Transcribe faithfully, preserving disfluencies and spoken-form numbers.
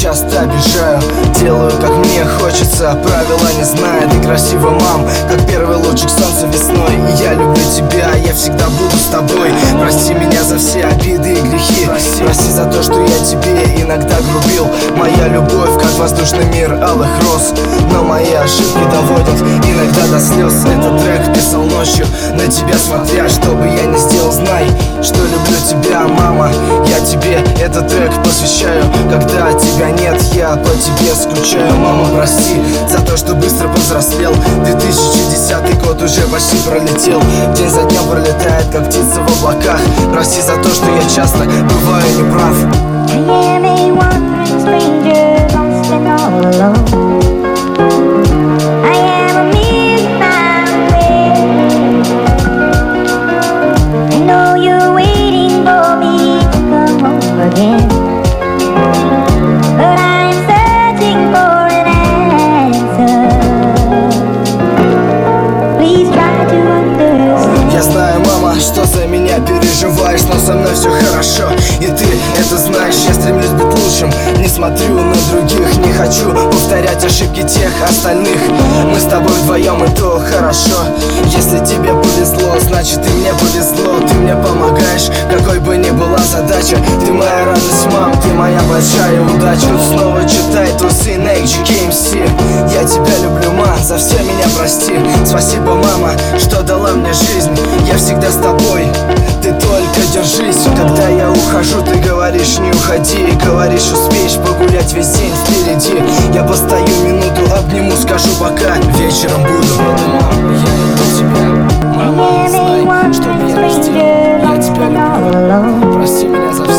часто обижаю. Делаю, как мне хочется, правила не знаю. Ты красива, мам, как первый лучик солнца весной. И я люблю тебя, я всегда буду с тобой. Прости меня за все обиды и грехи. Прости, прости за то, что я тебе иногда грубил. Моя любовь, как воздушный мир алых роз. Но мои ошибки доводят иногда до слез. Этот трек писал ночью, на тебя смотря. Что бы я ни сделал, знай, что люблю тебя, мама. Я тебе этот трек посвящаю. Когда тебя нет, я по тебе скучаю. Мама, прости за то, что быстро повзрослел. Две тысячи десятый год уже почти пролетел. День за днем пролетает, как птица в облаках. Прости за то, что я часто бываю неправ. I am a wandering stranger, lost and all alone. I am a midnight wind. I know you're waiting for me to come home again, but I'm searching for an answer. Please try to understand. Я знаю, мама, что за меня переживаешь, но со мной все хорошо, и ты это знаешь. Я стремлюсь быть лучшим, не смотрю на других. Не хочу повторять ошибки тех остальных. Мы с тобой вдвоем, и то хорошо. Если тебе повезло, значит и мне повезло. Ты мне помогаешь, какой бы ни была задача. Ты моя радость, мам, ты моя большая удача. Тут снова читай трусы на джи кей эм си. Я тебя люблю, ма, за все меня прости. Спасибо, мама, что дала мне жизнь. Я всегда с тобой, ты только держись. Когда я ухожу, ты говоришь не уходи. Говоришь, успеешь погулять весь день впереди. Я постою минуту, обниму, скажу пока. Вечером буду, мам, я люблю тебя. Мама, знай, что меня прости. Я тебя люблю, прости меня за все.